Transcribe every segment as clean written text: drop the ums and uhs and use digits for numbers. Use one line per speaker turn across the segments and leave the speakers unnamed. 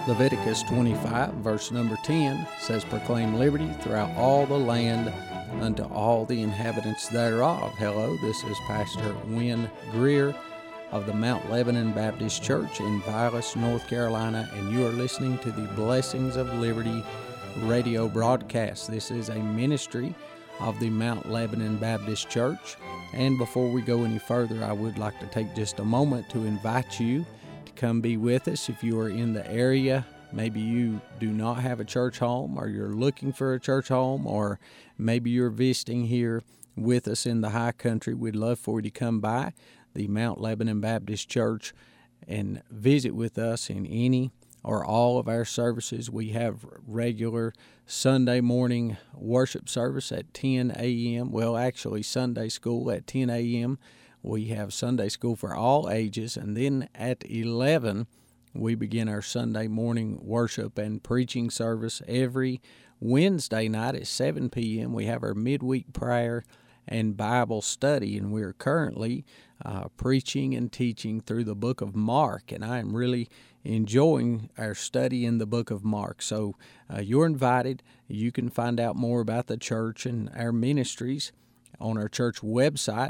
Leviticus 25, verse number 10 says, "Proclaim liberty throughout all the land unto all the inhabitants thereof." Hello, this is Pastor Wynn Greer of the Mount Lebanon Baptist Church in Vilas, North Carolina, and you are listening to the Blessings of Liberty radio broadcast. This is a ministry of the Mount Lebanon Baptist Church. And before we go any further, I would like to take just a moment to invite you to come be with us. If you are in the area, maybe you do not have a church home, or you're looking for a church home, or maybe you're visiting here with us in the high country, we'd love for you to come by the Mount Lebanon Baptist Church and visit with us in any or all of our services. We have regular Sunday morning worship service at 10 a.m. Well, actually, Sunday school at 10 a.m. We have Sunday school for all ages, and then at 11, we begin our Sunday morning worship and preaching service. Every Wednesday night at 7 p.m., we have our midweek prayer and Bible study, and we're currently preaching and teaching through the book of Mark, and I am really enjoying our study in the book of Mark. So you're invited. You can find out more about the church and our ministries on our church website,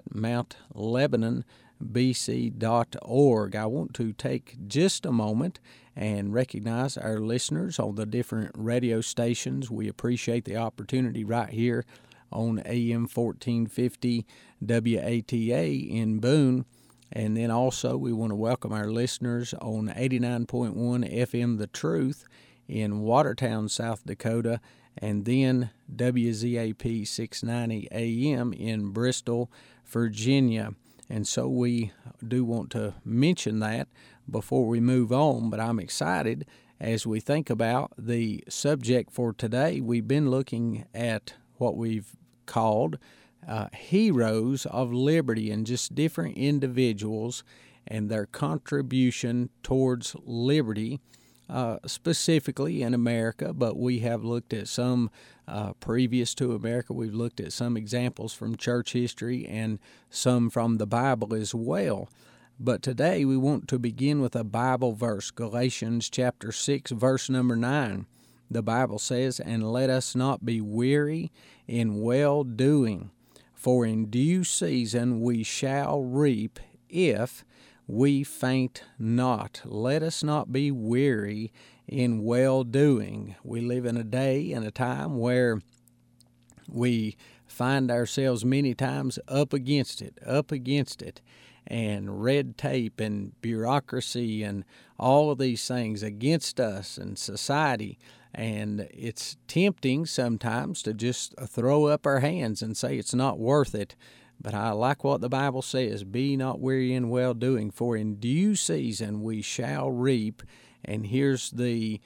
mountlebanonbc.org. I want to take just a moment and recognize our listeners on the different radio stations. We appreciate the opportunity right here on AM 1450 WATA in Boone. And then also we want to welcome our listeners on 89.1 FM The Truth in Watertown, South Dakota, and then WZAP 690 AM in Bristol, Virginia. And so we do want to mention that before we move on, but I'm excited as we think about the subject for today. We've been looking at what we've called heroes of liberty, and just different individuals and their contribution towards liberty, specifically in America, but we have looked at some previous to America. We've looked at some examples from church history and some from the Bible as well. But today we want to begin with a Bible verse, Galatians chapter 6, verse number 9. The Bible says, "And let us not be weary in well-doing, for in due season we shall reap if we faint not." Let us not be weary in well-doing. We live in a day and a time where we find ourselves many times up against it, and red tape and bureaucracy and all of these things against us and society. And it's tempting sometimes to just throw up our hands and say it's not worth it. But I like what the Bible says, "Be not weary in well-doing, for in due season we shall reap." And here's the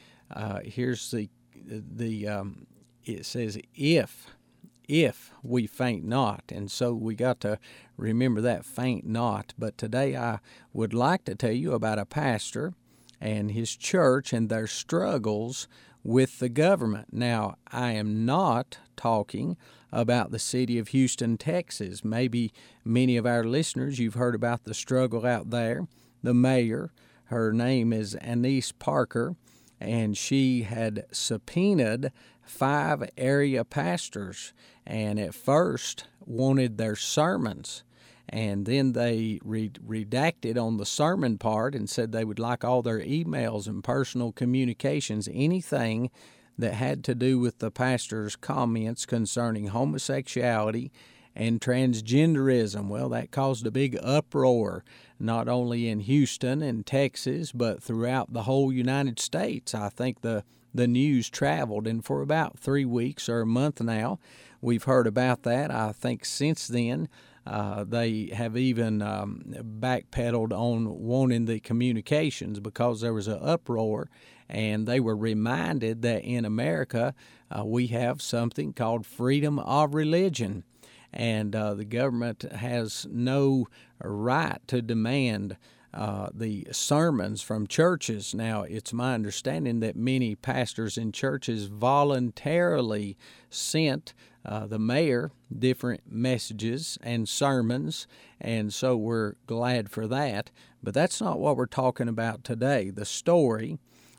it says, if we faint not. And so we got to remember that, faint not. But today I would like to tell you about a pastor and his church and their struggles with the government. Now, I am not talking about the city of Houston, Texas. Maybe many of our listeners, you've heard about the struggle out there. The mayor, her name is Annise Parker, and she had subpoenaed 5 area pastors, and at first wanted their sermons. And then they redacted on the sermon part and said they would like all their emails and personal communications, anything that had to do with the pastor's comments concerning homosexuality and transgenderism. Well, that caused a big uproar, not only in Houston and Texas, but throughout the whole United States. I think the news traveled, and for about 3 weeks or a month now, we've heard about that. I think since then, they have even backpedaled on wanting the communications because there was an uproar, and they were reminded that in America we have something called freedom of religion, and the government has no right to demand the sermons from churches. Now, it's my understanding that many pastors in churches voluntarily sent the mayor different messages and sermons, and so we're glad for that. But that's not what we're talking about today. The story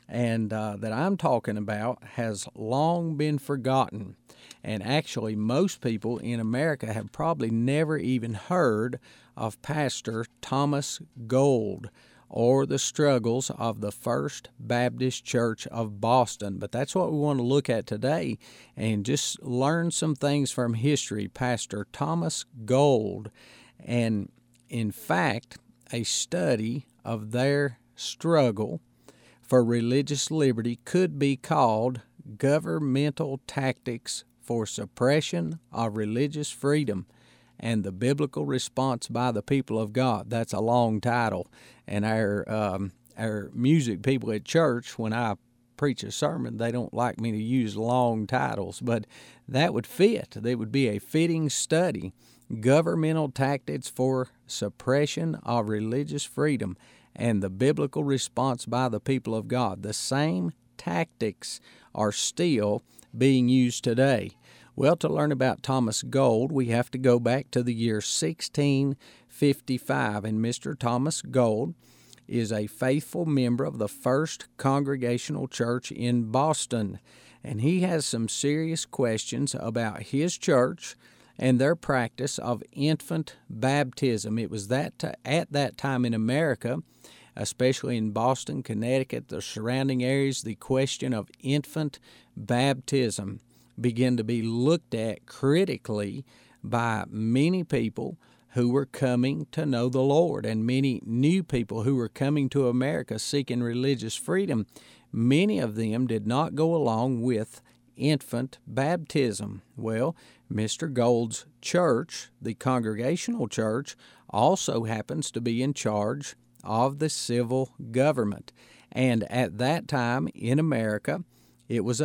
and that I'm talking about has long been forgotten. And actually, most people in America have probably never even heard of Pastor Thomas Gold or the struggles of the First Baptist Church of Boston. But that's what we want to look at today and just learn some things from history. Pastor Thomas Gold, and in fact, a study of their struggle for religious liberty could be called Governmental Tactics for Suppression of Religious Freedom and the Biblical Response by the People of God. That's a long title, and our music people at church, when I preach a sermon, they don't like me to use long titles, but that would fit. They would be a fitting study. Governmental Tactics for Suppression of Religious Freedom and the Biblical Response by the People of God. The same tactics are still being used today. Well, to learn about Thomas Gold, we have to go back to the year 1655, and Mr. Thomas Gold is a faithful member of the First Congregational Church in Boston, and he has some serious questions about his church and their practice of infant baptism. It was at that time in America, especially in Boston, Connecticut, the surrounding areas, the question of infant baptism began to be looked at critically by many people who were coming to know the Lord and many new people who were coming to America seeking religious freedom. Many of them did not go along with infant baptism. Well, Mr. Gold's church, the Congregational Church, also happens to be in charge of the civil government. And at that time in America, it was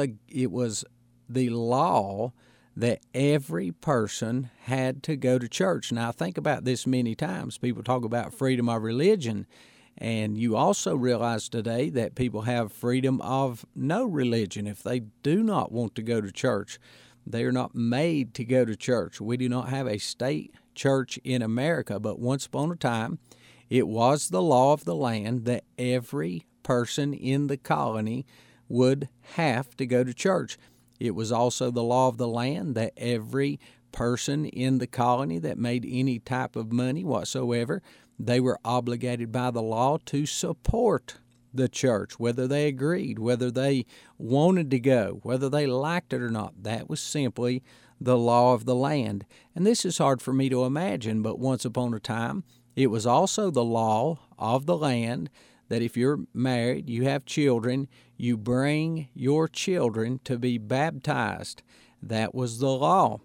the law that every person had to go to church. Now, I think about this many times. People talk about freedom of religion, and you also realize today that people have freedom of no religion. If they do not want to go to church, they are not made to go to church. We do not have a state church in America, but once upon a time, it was the law of the land that every person in the colony would have to go to church. It was also the law of the land that every person in the colony that made any type of money whatsoever, they were obligated by the law to support the church, whether they agreed, whether they wanted to go, whether they liked it or not. That was simply the law of the land. And this is hard for me to imagine, but once upon a time, it was also the law of the land that if you're married, you have children, you bring your children to be baptized. That was the law.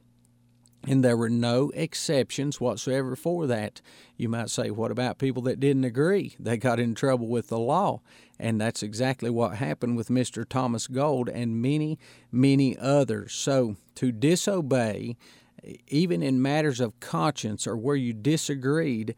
And there were no exceptions whatsoever for that. You might say, what about people that didn't agree? They got in trouble with the law. And that's exactly what happened with Mr. Thomas Gold and many, many others. So to disobey, even in matters of conscience or where you disagreed,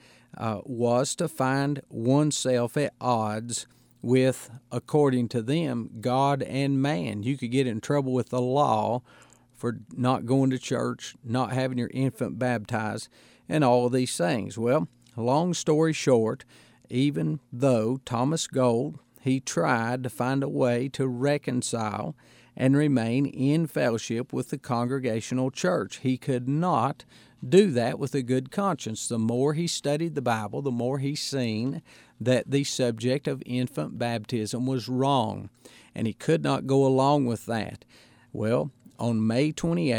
was to find oneself at odds with, according to them, God and man. You could get in trouble with the law for not going to church, not having your infant baptized, and all of these things. Well, long story short, even though Thomas Gold, he tried to find a way to reconcile and remain in fellowship with the Congregational Church, he could not do that with a good conscience. The more he studied the Bible, the more he seen that the subject of infant baptism was wrong, and he could not go along with that. Well, on May 28,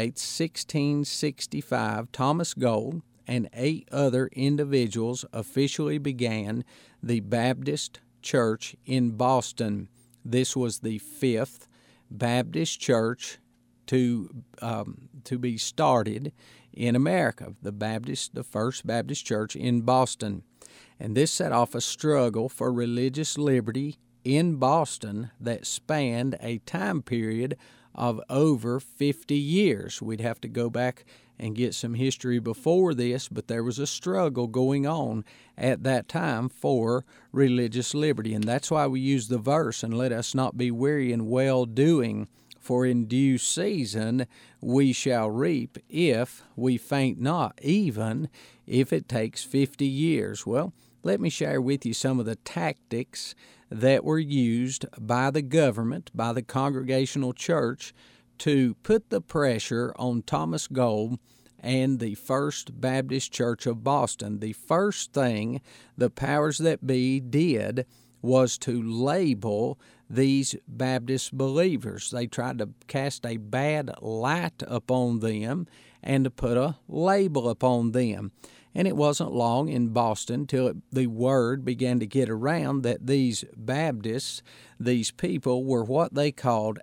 1665, Thomas Gold and 8 other individuals officially began the Baptist Church in Boston. This was the 5th Baptist church to be started in America, the First Baptist Church in Boston. And this set off a struggle for religious liberty in Boston that spanned a time period of over 50 years. We'd have to go back and get some history before this, but there was a struggle going on at that time for religious liberty. And that's why we use the verse, and let us not be weary in well-doing, for in due season we shall reap if we faint not, even if it takes 50 years. Well, let me share with you some of the tactics that were used by the government, by the Congregational Church, to put the pressure on Thomas Gold and the First Baptist Church of Boston. The first thing the powers that be did was to label these Baptist believers. They tried to cast a bad light upon them and to put a label upon them. And it wasn't long in Boston till the word began to get around that these Baptists, these people, were what they called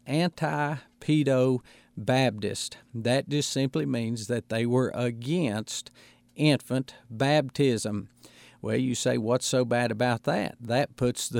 anti-pedo Baptist. That just simply means that they were against infant baptism. Well, you say, what's so bad about that? That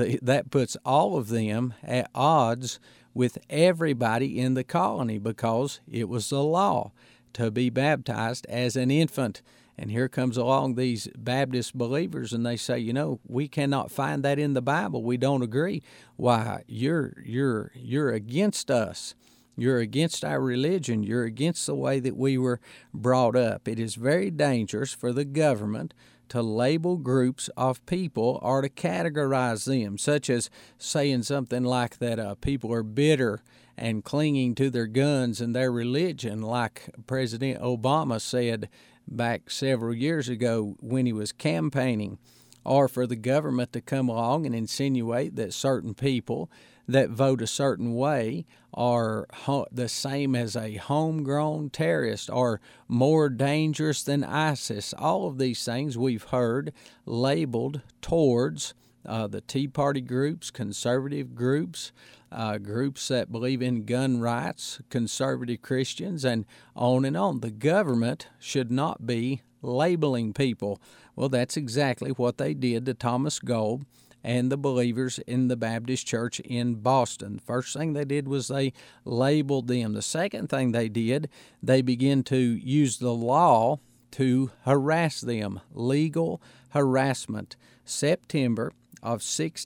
puts all of them at odds with everybody in the colony, because it was the law to be baptized as an infant. And here comes along these Baptist believers, and they say, we cannot find that in the Bible. We don't agree. Why, you're against us. You're against our religion. You're against the way that we were brought up. It is very dangerous for the government to label groups of people or to categorize them, such as saying something like that people are bitter and clinging to their guns and their religion, like President Obama said back several years ago when he was campaigning, or for the government to come along and insinuate that certain people that vote a certain way are the same as a homegrown terrorist or more dangerous than ISIS. All of these things we've heard labeled towards the Tea Party groups, conservative groups, groups that believe in gun rights, conservative Christians, and on and on. The government should not be labeling people. Well, that's exactly what they did to Thomas Gold and the believers in the Baptist Church in Boston. The first thing they did was they labeled them. The second thing they did, they began to use the law to harass them, legal harassment. September of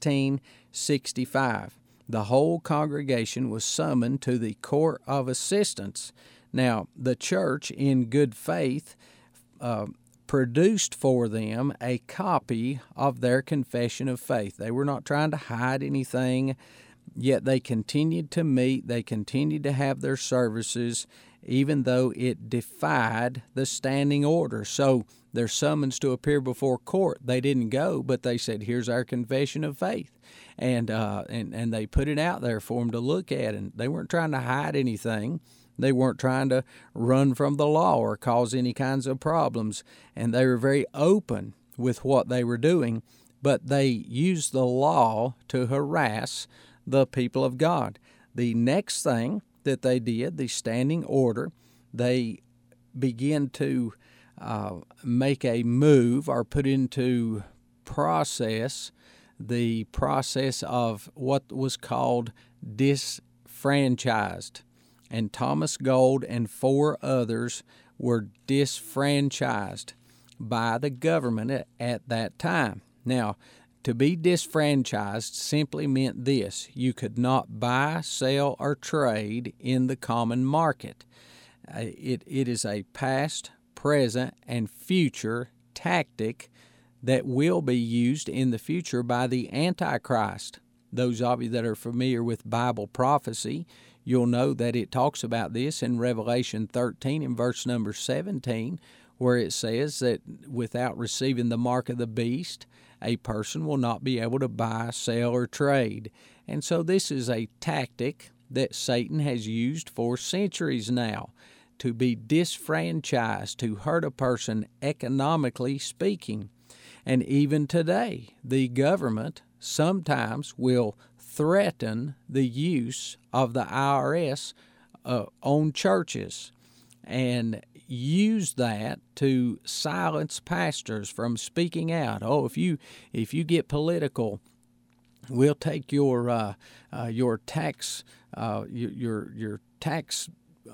1665, the whole congregation was summoned to the Court of Assistance. Now, the church, in good faith, produced for them a copy of their confession of faith. They were not trying to hide anything, yet they continued to meet, they continued to have their services, even though it defied the standing order. So their summons to appear before court, they didn't go, but they said, here's our confession of faith. And they put it out there for them to look at, and they weren't trying to hide anything. They weren't trying to run from the law or cause any kinds of problems, and they were very open with what they were doing, but they used the law to harass the people of God. The next thing that they did, the standing order, they began to make a move or put into process the process of what was called disfranchised. And Thomas Gold and 4 others were disfranchised by the government at that time. Now, to be disfranchised simply meant this: you could not buy, sell, or trade in the common market. It is a past, present, and future tactic that will be used in the future by the Antichrist. Those of you that are familiar with Bible prophecy, you'll know that it talks about this in Revelation 13 in verse number 17, where it says that without receiving the mark of the beast, a person will not be able to buy, sell, or trade. And so this is a tactic that Satan has used for centuries now, to be disfranchised, to hurt a person economically speaking. And even today, the government sometimes will threaten the use of the IRS on churches and use that to silence pastors from speaking out. Oh, if you get political, we'll take your tax your tax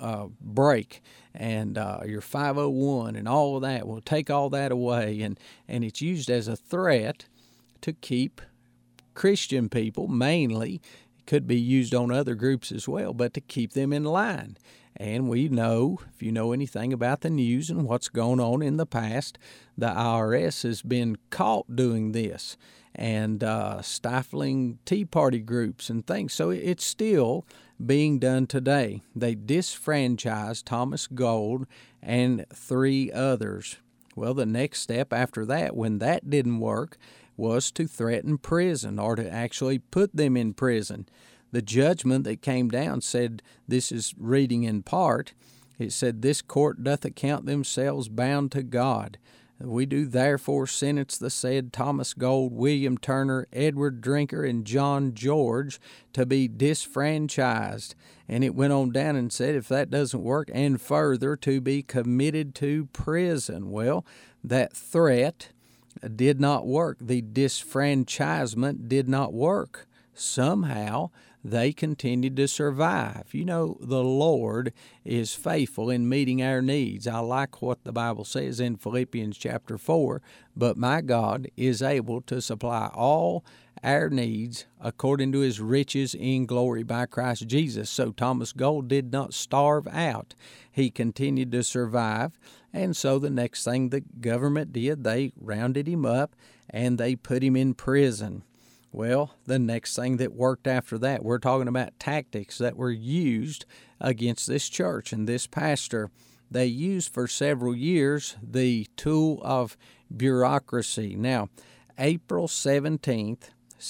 break and your 501 and all of that. We'll take all that away, and it's used as a threat to keep Christian people, mainly, could be used on other groups as well, but to keep them in line. And we know, if you know anything about the news and what's gone on in the past, the IRS has been caught doing this and stifling Tea Party groups and things. So it's still being done today. They disfranchised Thomas Gold and 3 others. Well, the next step after that, when that didn't work, was to threaten prison or to actually put them in prison. The judgment that came down said, this is reading in part, it said, "This court doth account themselves bound to God. We do therefore sentence the said Thomas Gold, William Turner, Edward Drinker, and John George to be disfranchised." And it went on down and said, if that doesn't work, and further to be committed to prison. Well, that threat did not work. The disfranchisement did not work. Somehow they continued to survive. You know, the Lord is faithful in meeting our needs. I like what the Bible says in Philippians chapter 4, but my God is able to supply all our needs according to his riches in glory by Christ Jesus. So Thomas Gold did not starve out. He continued to survive. And so the next thing the government did, they rounded him up and they put him in prison. Well, the next thing that worked after that, we're talking about tactics that were used against this church and this pastor. They used for several years the tool of bureaucracy. Now, April 17th,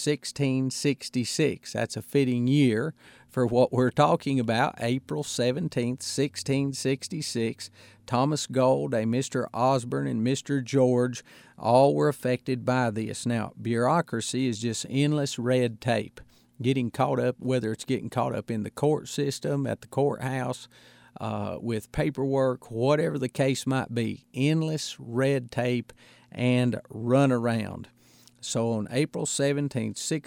1666, that's a fitting year for what we're talking about. April 17th, 1666, Thomas Gold, a Mr. Osborne, and Mr. George all were affected by this. Now, bureaucracy is just endless red tape, getting caught up, whether it's getting caught up in the court system, at the courthouse, with paperwork, whatever the case might be, endless red tape and run around. So on April 17,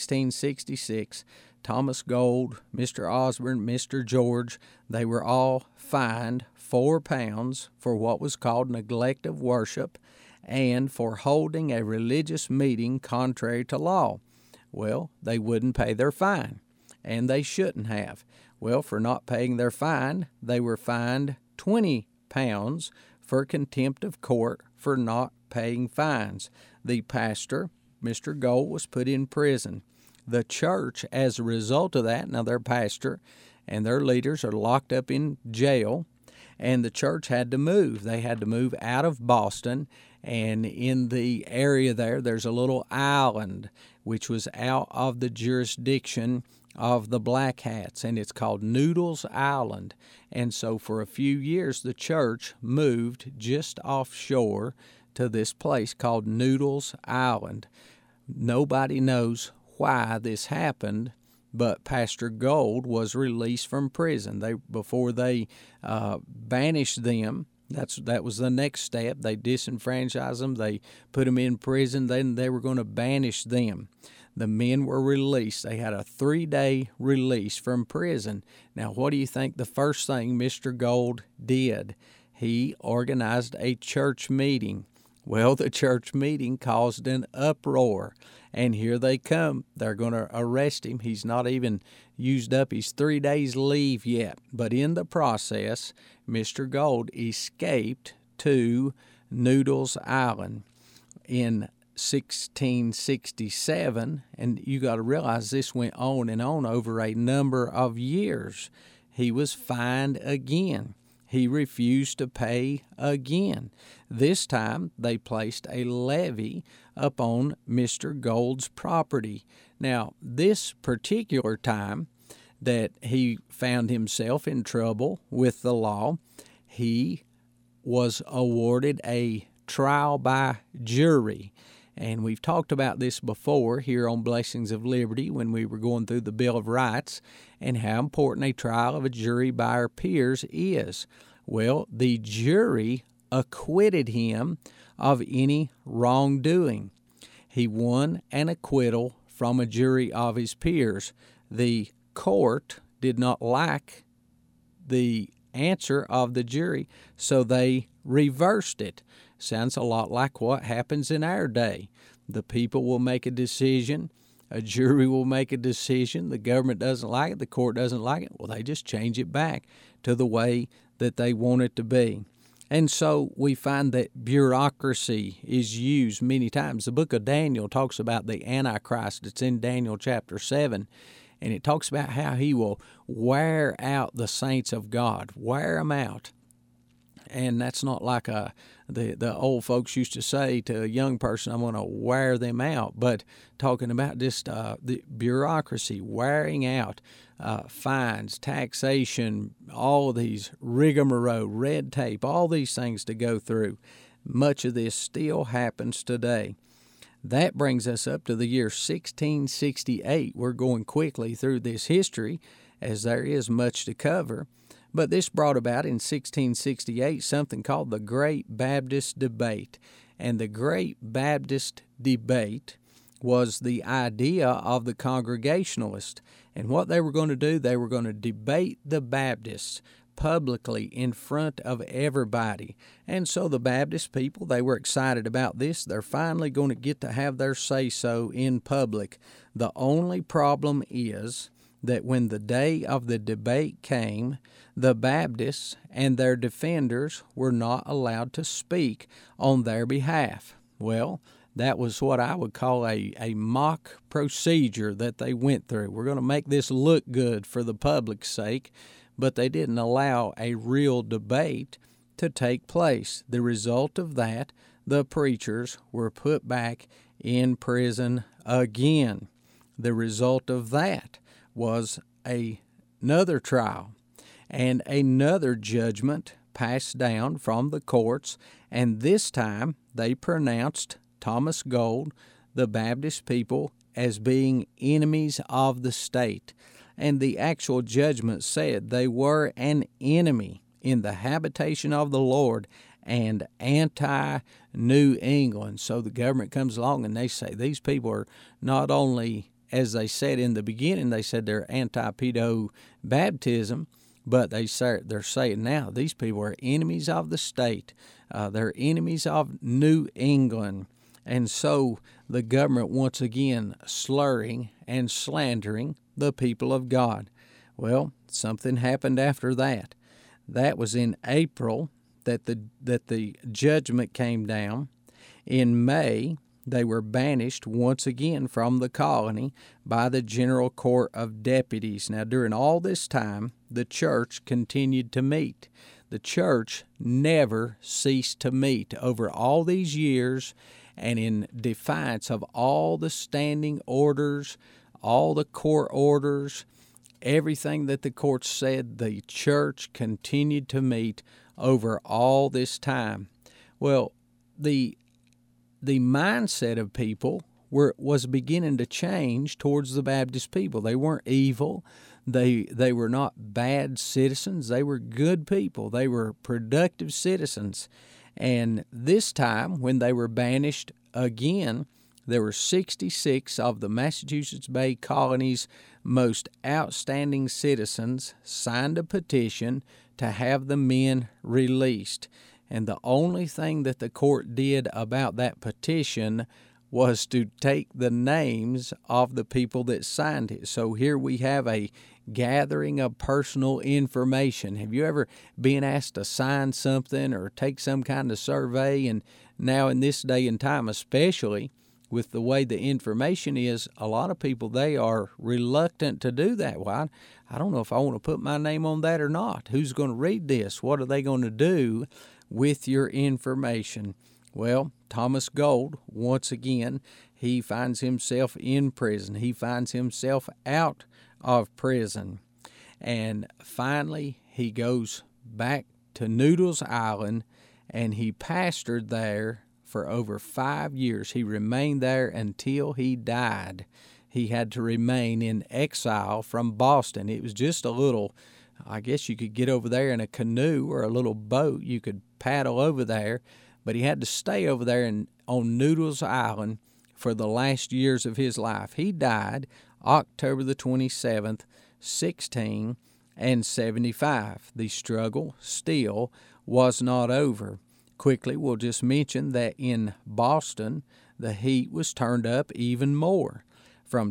1666, Thomas Gold, Mr. Osborne, Mr. George, they were all fined £4 for what was called neglect of worship and for holding a religious meeting contrary to law. Well, they wouldn't pay their fine, and they shouldn't have. Well, for not paying their fine, they were fined £20 for contempt of court for not paying fines. The pastor, Mr. Gold, was put in prison. The church, as a result of that, now their pastor and their leaders are locked up in jail, and the church had to move. They had to move out of Boston, and in the area there's a little island which was out of the jurisdiction of the Black Hats, and it's called Noodles Island. And so for a few years, the church moved just offshore to this place called Noodles Island. Nobody knows why this happened, but Pastor Gold was released from prison. Before they banished them, that was the next step. They disenfranchised them. They put them in prison. Then they were going to banish them. The men were released. They had a 3-day release from prison. Now, what do you think the first thing Mr. Gold did? He organized a church meeting. Well, the church meeting caused an uproar, and here they come. They're going to arrest him. He's not even used up his 3 days leave yet. But in the process, Mr. Gold escaped to Noodles Island in 1667, and you got to realize this went on and on over a number of years. He was fined again. He refused to pay again. This time, they placed a levy upon Mr. Gold's property. Now, this particular time that he found himself in trouble with the law, he was awarded a trial by jury. And we've talked about this before here on Blessings of Liberty when we were going through the Bill of Rights and how important a trial of a jury by our peers is. Well, the jury acquitted him of any wrongdoing. He won an acquittal from a jury of his peers. The court did not like the answer of the jury, so they reversed it. Sounds a lot like what happens in our day. The people will make a decision, a jury will make a decision, the government doesn't like it, the court doesn't like it, well, they just change it back to the way that they want it to be. And so we find that bureaucracy is used many times. The book of Daniel talks about the Antichrist. It's in Daniel chapter 7. And it talks about how he will wear out the saints of God, wear them out. And that's not like the old folks used to say to a young person, I'm going to wear them out, but talking about just the bureaucracy, wearing out, fines, taxation, all of these rigmarole, red tape, all these things to go through. Much of this still happens today. That brings us up to the year 1668. We're going quickly through this history as there is much to cover. But this brought about in 1668 something called the Great Baptist Debate. And the Great Baptist Debate was the idea of the Congregationalists. And what they were going to do, they were going to debate the Baptists publicly in front of everybody. And so the Baptist people, they were excited about this. They're finally going to get to have their say-so in public. The only problem is that when the day of the debate came, the Baptists and their defenders were not allowed to speak on their behalf. Well, that was what I would call a mock procedure that they went through. We're going to make this look good for the public's sake, but they didn't allow a real debate to take place. The result of that, the preachers were put back in prison again. The result of that was another trial and another judgment passed down from the courts, and this time they pronounced Thomas Gold, the Baptist people, as being enemies of the state. And the actual judgment said they were an enemy in the habitation of the Lord and anti-New England. So the government comes along and they say these people are not only, as they said in the beginning, they said they're anti-pedo baptism, but they're saying now these people are enemies of the state. They're enemies of New England. And so the government once again slurring and slandering the people of God. Well, something happened after that. That was in April that the judgment came down. In May, they were banished once again from the colony by the General Court of Deputies. Now, during all this time, the church continued to meet. The church never ceased to meet over all these years, and in defiance of all the standing orders, all the court orders, everything that the courts said, the church continued to meet over all this time. Well, the mindset of people was beginning to change towards the Baptist people. They weren't evil. They were not bad citizens. They were good people. They were productive citizens. And this time, when they were banished again, there were 66 of the Massachusetts Bay Colony's most outstanding citizens signed a petition to have the men released. And the only thing that the court did about that petition was to take the names of the people that signed it. So here we have a gathering of personal information. Have you ever been asked to sign something or take some kind of survey? And now in this day and time, especially with the way the information is, a lot of people, they are reluctant to do that. Well, I don't know if I want to put my name on that or not. Who's going to read this? What are they going to do with your information? Well, Thomas Gold, once again, he finds himself in prison. He finds himself out of prison. And finally, he goes back to Noodles Island, and he pastored there for over 5 years. He remained there until he died. He had to remain in exile from Boston. It was just a little, I guess you could get over there in a canoe or a little boat. You could paddle over there, but he had to stay over there on Noodles Island for the last years of his life. He died October the 27th, 1675. The struggle still was not over. Quickly, we'll just mention that in Boston, the heat was turned up even more. From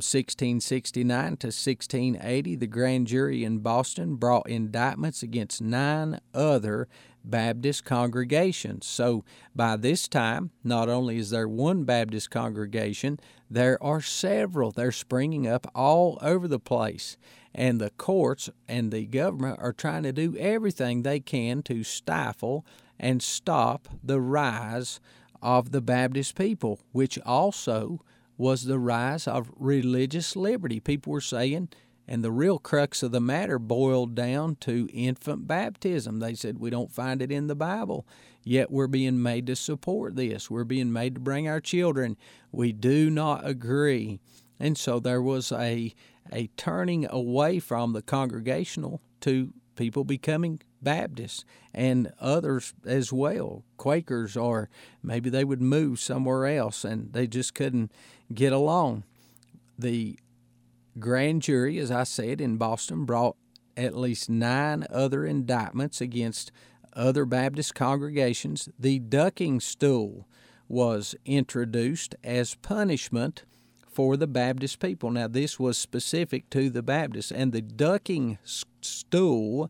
1669 to 1680, the grand jury in Boston brought indictments against 9 other Baptist congregations. So by this time, not only is there one Baptist congregation, there are several. They're springing up all over the place. And the courts and the government are trying to do everything they can to stifle and stop the rise of the Baptist people, which also was the rise of religious liberty. People were saying, and the real crux of the matter boiled down to infant baptism. They said, we don't find it in the Bible, yet we're being made to support this. We're being made to bring our children. We do not agree. And so there was a turning away from the congregational to people becoming Baptists, and others as well, Quakers, or maybe they would move somewhere else and they just couldn't get along. The grand jury, as I said, in Boston brought at least 9 other indictments against other Baptist congregations. The ducking stool was introduced as punishment for the Baptist people. Now, this was specific to the Baptists, and the ducking stool,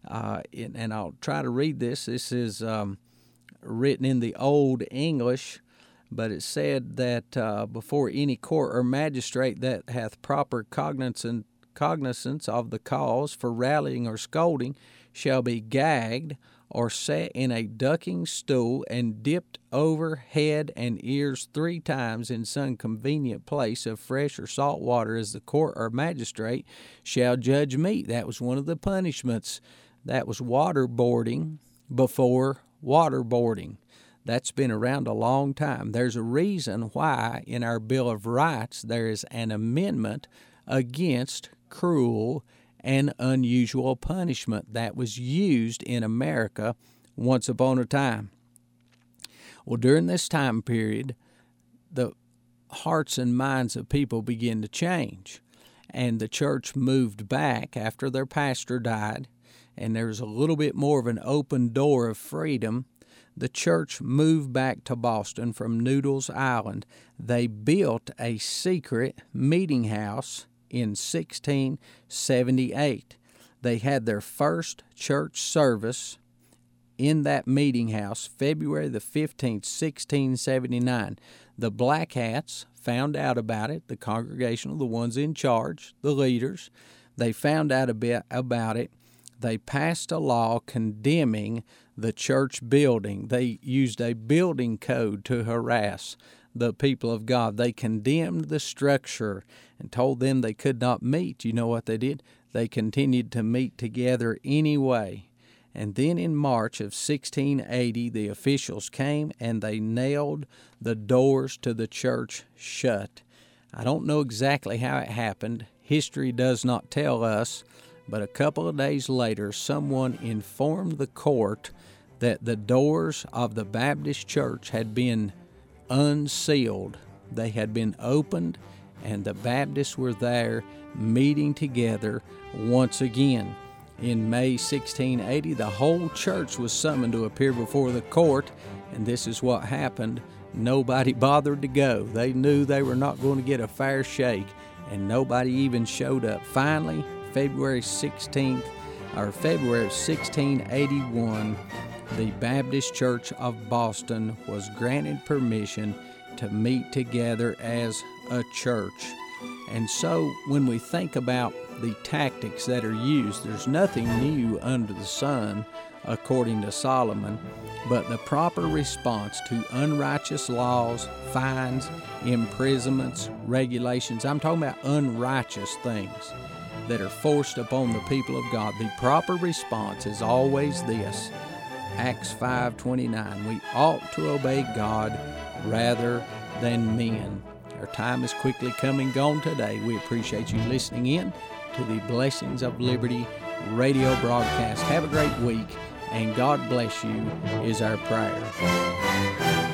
and I'll try to read this. This is written in the Old English, but it said that before any court or magistrate that hath proper cognizance of the cause for rallying or scolding shall be gagged or set in a ducking stool and dipped over head and ears 3 times in some convenient place of fresh or salt water, as the court or magistrate shall judge meet. That was one of the punishments. That was waterboarding before waterboarding. That's been around a long time. There's a reason why in our Bill of Rights there is an amendment against cruel and unusual punishment that was used in America once upon a time. Well, during this time period, the hearts and minds of people began to change, and the church moved back after their pastor died, and there was a little bit more of an open door of freedom. The church moved back to Boston from Noodles Island. They built a secret meeting house in 1678. They had their first church service in that meeting house February the 15th, 1679. The Black Hats found out about it, the congregational, the ones in charge, the leaders. They found out about it. They passed a law condemning the church building. They used a building code to harass the people of God. They condemned the structure and told them they could not meet. You know what they did? They continued to meet together anyway. And then in March of 1680, the officials came and they nailed the doors to the church shut. I don't know exactly how it happened. History does not tell us, but a couple of days later, someone informed the court that the doors of the Baptist church had been unsealed. They had been opened, and the Baptists were there meeting together once again. In May 1680, the whole church was summoned to appear before the court, and this is what happened. Nobody bothered to go. They knew they were not going to get a fair shake, and nobody even showed up. Finally, February 1681, the Baptist Church of Boston was granted permission to meet together as a church. And so when we think about the tactics that are used, there's nothing new under the sun, according to Solomon, but the proper response to unrighteous laws, fines, imprisonments, regulations. I'm talking about unrighteous things that are forced upon the people of God. The proper response is always this, Acts 5:29. We ought to obey God rather than men. Our time is quickly come and gone today. We appreciate you listening in to the Blessings of Liberty radio broadcast. Have a great week, and God bless you is our prayer.